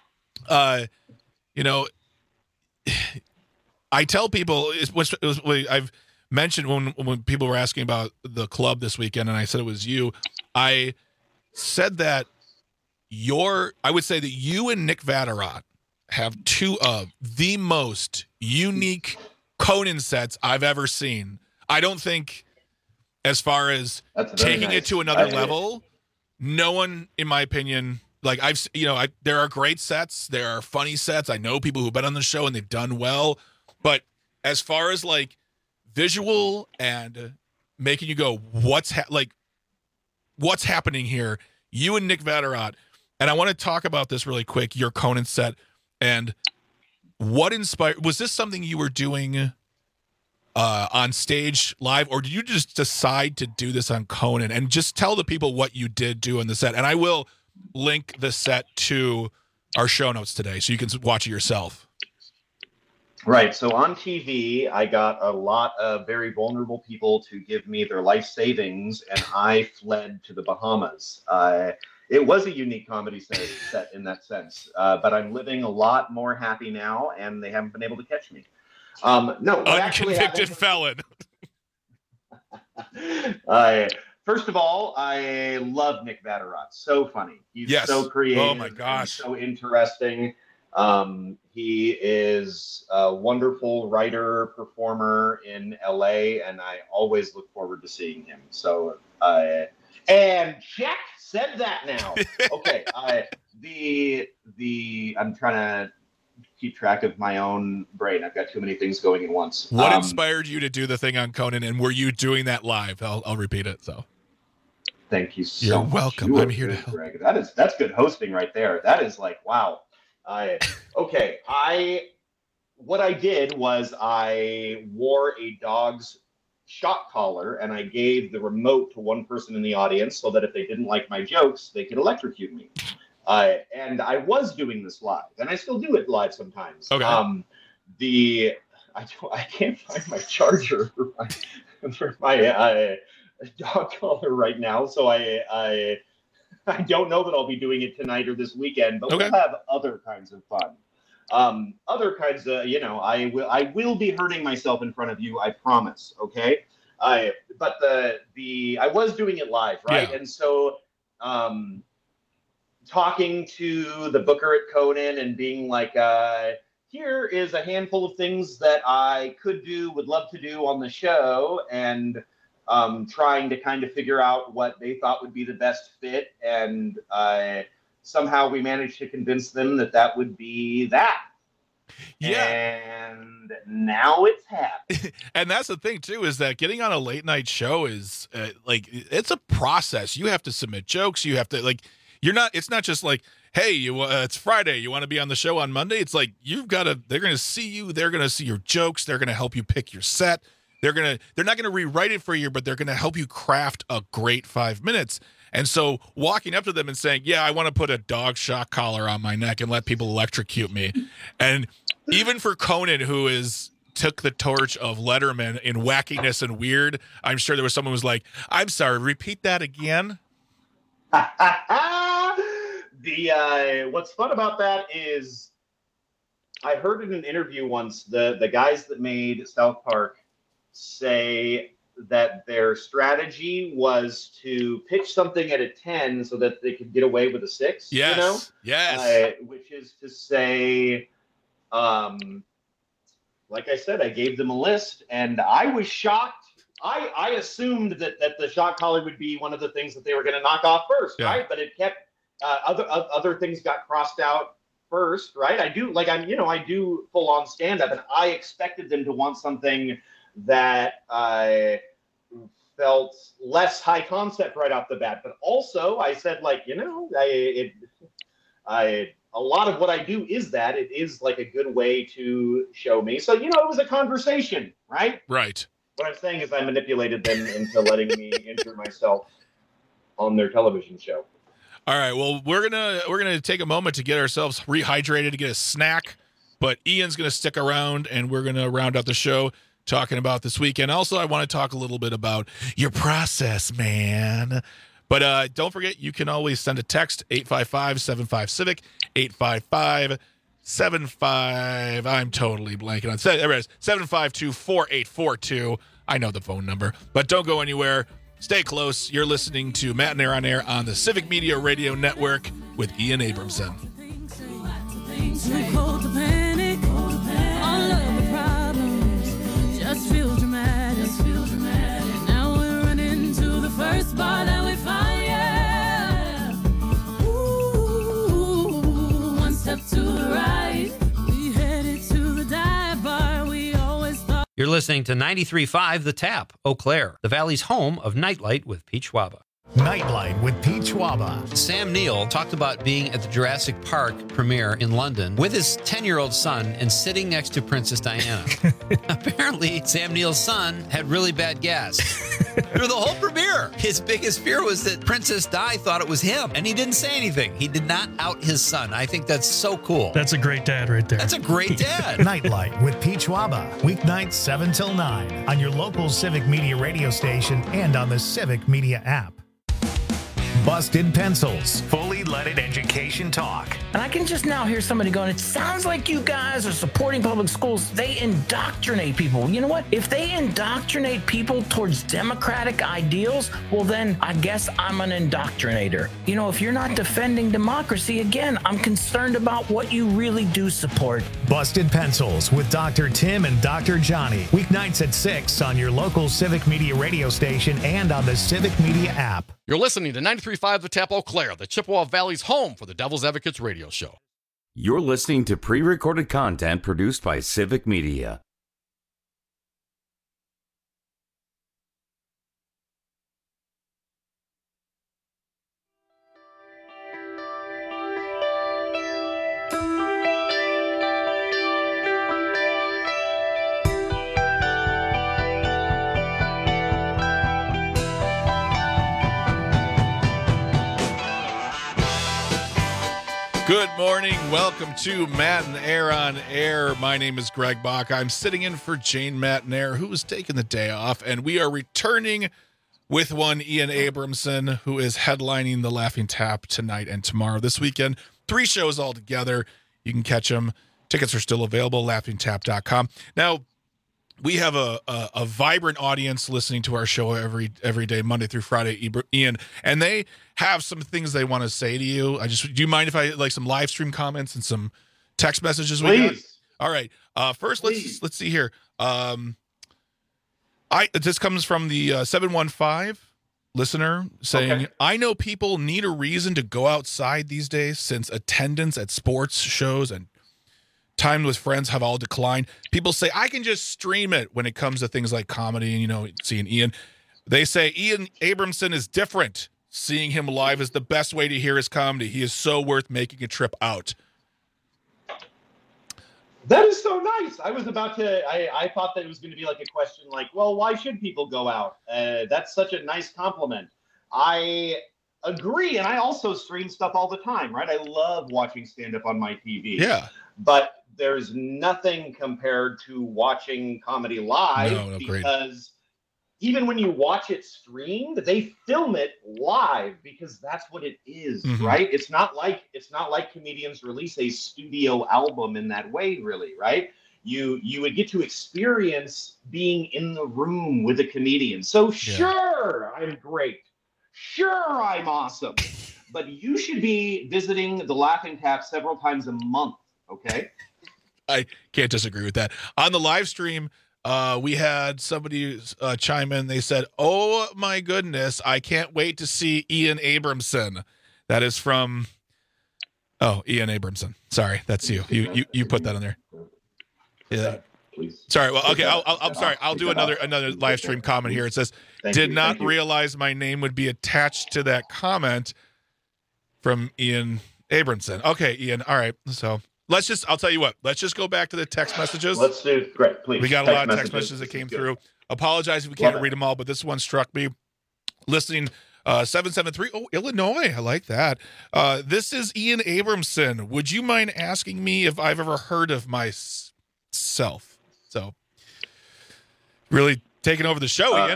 I tell people, I've mentioned when people were asking about the club this weekend, and I said it was you, I said that I would say that you and Nick Vatterott have two of the most unique Conan sets I've ever seen. I don't think, as far as taking it to another level, no one, in my opinion, like there are great sets, there are funny sets. I know people who've been on the show and they've done well, but as far as like visual and making you go, what's happening here? You and Nick Vatterott, and I want to talk about this really quick. Your Conan set and what inspired. Was this something you were doing on stage live, or did you just decide to do this on Conan? And just tell the people what you did do on the set. And I will link the set to our show notes today so you can watch it yourself. Right. So on TV, I got a lot of very vulnerable people to give me their life savings, and I fled to the Bahamas. It was a unique comedy set in that sense, but I'm living a lot more happy now, and they haven't been able to catch me. No, unconvicted felon. First of all, I love Nick Vatterott. So funny. He's so creative. Oh my gosh. So interesting. He is a wonderful writer, performer in LA, and I always look forward to seeing him. So, and check said that now. Okay. I'm trying to keep track of my own brain. I've got too many things going at once. What inspired you to do the thing on Conan, and were you doing that live? I'll repeat it. So, thank you so You're much. welcome. I'm here to help. Greg. That's good hosting right there. That is like, wow. What I did was I wore a dog's shock collar, and I gave the remote to one person in the audience so that if they didn't like my jokes, they could electrocute me. And I was doing this live, and I still do it live sometimes. Okay. I can't find my charger for my dog collar right now, so I don't know that I'll be doing it tonight or this weekend, but we'll have other kinds of fun. Other kinds of, I will be hurting myself in front of you, I promise. Okay. But I was doing it live, right? Yeah. And so, talking to the booker at Conan and being like, here is a handful of things that I would love to do on the show, and trying to kind of figure out what they thought would be the best fit. And somehow we managed to convince them that would be that. Yeah. And now it's happening. And that's the thing, too, is that getting on a late night show is it's a process. You have to submit jokes. You have to it's not just like, hey, it's Friday, you want to be on the show on Monday? It's like, they're going to see you. They're going to see your jokes. They're going to help you pick your set. They're not going to rewrite it for you, but they're going to help you craft a great 5 minutes. And so walking up to them and saying, yeah, I want to put a dog shock collar on my neck and let people electrocute me. And even for Conan, who took the torch of Letterman in wackiness and weird, I'm sure there was someone who was like, I'm sorry, repeat that again. What's fun about that is I heard in an interview once the guys that made South Park say that their strategy was to pitch something at a 10 so that they could get away with a 6. Yes. Yes. Which is to say, like I said, I gave them a list, and I was shocked. I assumed that the shock collar would be one of the things that they were going to knock off first, right? But it kept other things got crossed out first, right? I do full on stand up, and I expected them to want something that I felt less high concept right off the bat. But also, I said, a lot of what I do is that it is like a good way to show me. So, it was a conversation, right? Right. What I'm saying is I manipulated them into letting me injure myself on their television show. All right. Well, we're gonna take a moment to get ourselves rehydrated, to get a snack. But Ian's gonna stick around, and we're gonna round out the show talking about this weekend. Also, I want to talk a little bit about your process, man. But don't forget, you can always send a text, 855-75-CIVIC, 855-75. I'm totally blanking on 752-4842. I know the phone number, but don't go anywhere. Stay close. You're listening to Matt and Air on Air on the Civic Media Radio Network with Ian Abramson. Just feel dramatic. Now we're running to the first bar that we find, yeah. Ooh, one step to the right. We headed to the dive bar. We always thought. You're listening to 93.5 The Tap, Eau Claire, the Valley's home of Nightlight with Pete Schwaba. Nightlight with Pete Schwaba. Sam Neill talked about being at the Jurassic Park premiere in London with his 10-year-old son and sitting next to Princess Diana. Apparently, Sam Neill's son had really bad gas through the whole premiere. His biggest fear was that Princess Di thought it was him, and he didn't say anything. He did not out his son. I think that's so cool. That's a great dad right there. That's a great dad. Nightlight with Pete Schwaba. Weeknights 7 till 9 on your local Civic Media radio station and on the Civic Media app. Busted Pencils. Fully leaded education talk. And I can just now hear somebody going, it sounds like you guys are supporting public schools. They indoctrinate people. You know what? If they indoctrinate people towards democratic ideals, well, then I guess I'm an indoctrinator. You know, if you're not defending democracy, again, I'm concerned about what you really do support. Busted Pencils with Dr. Tim and Dr. Johnny. Weeknights at 6 on your local Civic Media radio station and on the Civic Media app. You're listening to 93.5 The Tap Eau Claire, the Chippewa Valley's home for the Devil's Advocates radio show. You're listening to pre-recorded content produced by Civic Media. Good morning. Welcome to Matt and Air on Air. My name is Greg Bach. I'm sitting in for Jane Matnair, who is taking the day off, and we are returning with one Ian Abramson, who is headlining the Laughing Tap tonight and tomorrow. This weekend, 3 shows all together. You can catch them. Tickets are still available, laughingtap.com. Now, we have a vibrant audience listening to our show every day, Monday through Friday, Ian, and they have some things they want to say to you. Do you mind if I like some live stream comments and some text messages? Please. All right. First, let's see here. This comes from the 715 listener saying, okay. I know people need a reason to go outside these days since attendance at sports shows and time with friends have all declined. People say, I can just stream it when it comes to things like comedy and, seeing Ian. They say Ian Abramson is different. Seeing him live is the best way to hear his comedy. He is so worth making a trip out. That is so nice. I was about to, I thought that it was going to be like a question like, well, why should people go out? That's such a nice compliment. I agree. And I also stream stuff all the time, right? I love watching stand-up on my TV. Yeah. But there's nothing compared to watching comedy live because even when you watch it streamed, they film it live because that's what it is, right? It's not like comedians release a studio album in that way, really, right? You would get to experience being in the room with a comedian. So sure, I'm great. Sure, I'm awesome. But you should be visiting the Laughing Tap several times a month, okay? I can't disagree with that. On the live stream, we had somebody chime in. They said, oh, my goodness, I can't wait to see Ian Abramson. That is from, Ian Abramson. Sorry, that's you. You put that on there. Yeah. Please. Sorry. Well, okay. I'm sorry. I'll do another live stream comment here. It says, did not realize my name would be attached to that comment from Ian Abramson. Okay, Ian. All right. So I'll tell you what, let's just go back to the text messages. Let's do it. Great, please. We got a lot of text messages that came through. Apologize if we can't read them all, but this one struck me. Listening 773. Oh, Illinois. I like that. This is Ian Abramson. Would you mind asking me if I've ever heard of myself? So really taking over the show, Ian.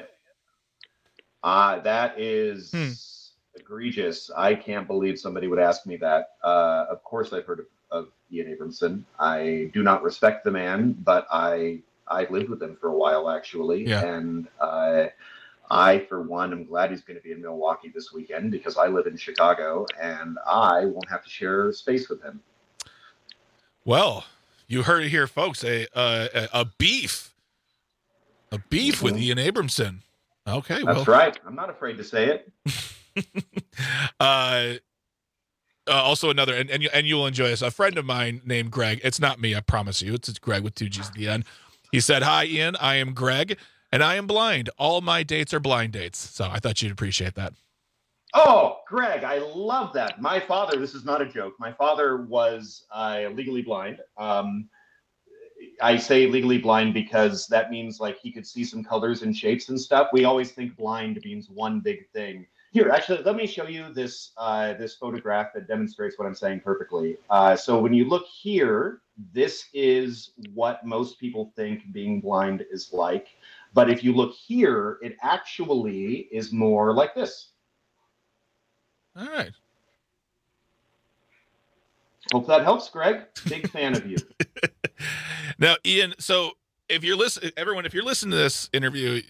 That is egregious. I can't believe somebody would ask me that. Of course I've heard of Ian Abramson. I do not respect the man, but I lived with him for a while, actually. Yeah. And I, for one, am glad he's going to be in Milwaukee this weekend because I live in Chicago, and I won't have to share space with him. Well, you heard it here, folks. A beef with Ian Abramson. Okay, that's right. I'm not afraid to say it. Also another, and you'll enjoy this. A friend of mine named Greg. It's not me, I promise you. It's Greg with 2 G's at the end. He said, "Hi, Ian. I am Greg. And I am blind. All my dates are blind dates. So I thought you'd appreciate that. Oh, Greg, I love that. My father, this is not a joke. My father was legally blind. I say legally blind because that means like he could see some colors and shapes and stuff. We always think blind means one big thing. Here, actually, let me show you this this photograph that demonstrates what I'm saying perfectly. So when you look here, this is what most people think being blind is like. But if you look here, it actually is more like this. All right. Hope that helps, Greg. Big fan of you. Now, Ian, so if you're listening, everyone, if you're listening to this interview,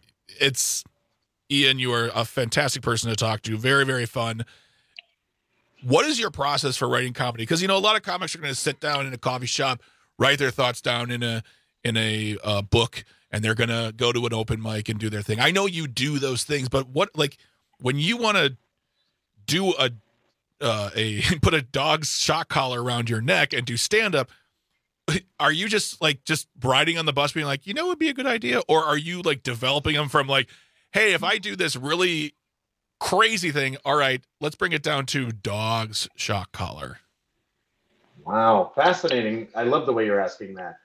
Ian, you are a fantastic person to talk to. Very, very fun. What is your process for writing comedy? Because, a lot of comics are going to sit down in a coffee shop, write their thoughts down in a book, and they're going to go to an open mic and do their thing. I know you do those things, but when you want to do put a dog's shock collar around your neck and do stand-up, are you just riding on the bus being like, it would be a good idea? Or are you developing them from hey, if I do this really crazy thing, all right, let's bring it down to dog's shock collar? Wow, fascinating. I love the way you're asking that.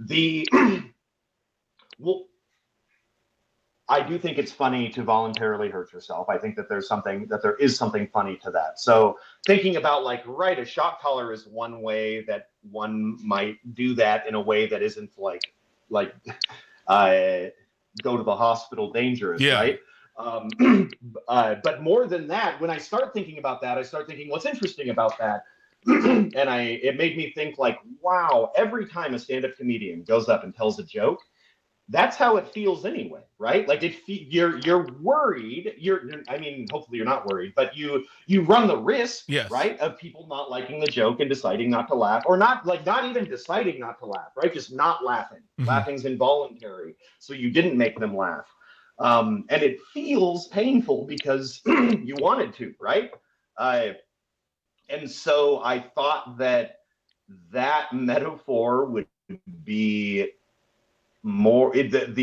Well, I do think it's funny to voluntarily hurt yourself. I think that there is something funny to that. So thinking about a shock collar is one way that one might do that in a way that isn't go to the hospital dangerous, yeah. Right? But more than that, when I start thinking about that, I start thinking what's interesting about that. And it made me think wow, every time a stand-up comedian goes up and tells a joke, that's how it feels anyway, right? You're worried. Hopefully you're not worried, but you run the risk, yes, right, of people not liking the joke and deciding not to laugh, or not even deciding not to laugh, right? Just not laughing. Mm-hmm. Laughing's involuntary, so you didn't make them laugh, and it feels painful because you wanted to, right? And so I thought that metaphor would be more that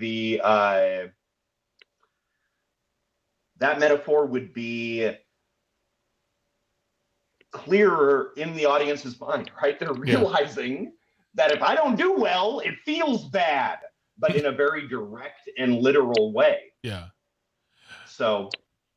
metaphor would be clearer in the audience's mind, right? They're realizing that if I don't do well, it feels bad, but in a very direct and literal way. Yeah. So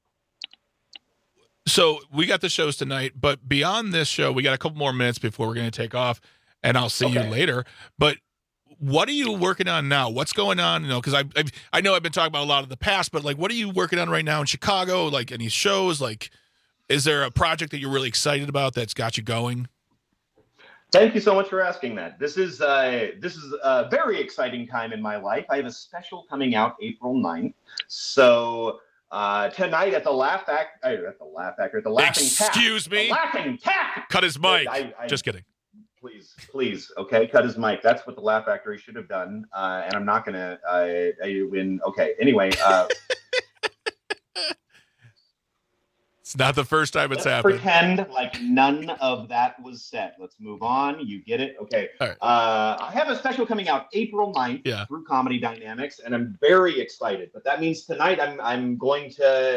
we got the shows tonight, but beyond this show, we got a couple more minutes before we're going to take off, and I'll see you later. But what are you working on now? What's going on? Because I know I've been talking about a lot of the past, but what are you working on right now in Chicago? Any shows? Is there a project that you're really excited about that's got you going? Thank you so much for asking that. This is a very exciting time in my life. I have a special coming out April 9th. So tonight at the Laughing Tap. Excuse me. The Laughing Tap. Cut his mic. Just kidding. Please, okay, cut his mic. That's what the Laugh Factory should have done, and I'm not gonna win. Okay, anyway, it's not the first time it's happened. Pretend like none of that was said. Let's move on. You get it? Okay. All right. I have a special coming out April 9th through Comedy Dynamics, and I'm very excited. But that means tonight I'm going to.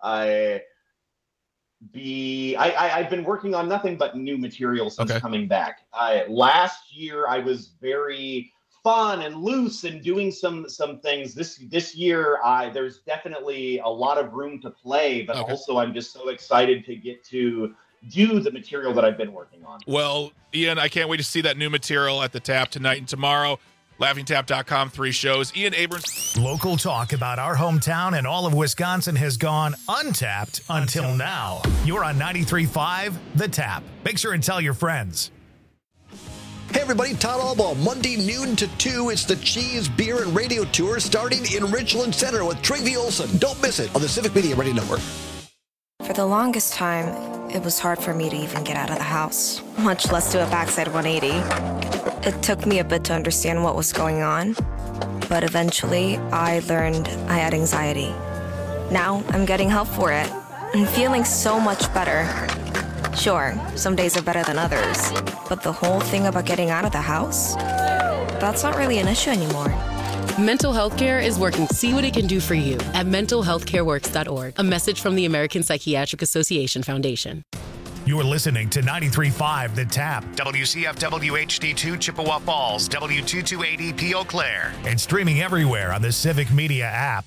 I've been working on nothing but new material since coming back. Last year I was very fun and loose and doing some things. This year there's definitely a lot of room to play, but also I'm just so excited to get to do the material that I've been working on. Well, Ian, I can't wait to see that new material at the Tap tonight and tomorrow. LaughingTap.com, 3 shows. Ian Abrams. Local talk about our hometown and all of Wisconsin has gone untapped until now. You're on 93.5 The Tap. Make sure and tell your friends. Hey everybody, Todd Albaugh, Monday noon to 2. It's the Cheese, Beer, and Radio Tour starting in Richland Center with Trygve Olsen. Don't miss it on the Civic Media Radio Network. For the longest time, it was hard for me to even get out of the house, much less do a backside 180. It took me a bit to understand what was going on, but eventually I learned I had anxiety. Now I'm getting help for it and feeling so much better. Sure, some days are better than others, but the whole thing about getting out of the house, that's not really an issue anymore. Mental health care is working. See what it can do for you at mentalhealthcareworks.org. A message from the American Psychiatric Association Foundation. You're listening to 93.5 The Tap, WCFW HD2 Chippewa Falls, W228EP Eau Claire, and streaming everywhere on the Civic Media app.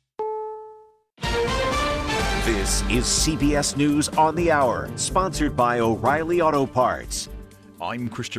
This is CBS News on the Hour, sponsored by O'Reilly Auto Parts. I'm Christopher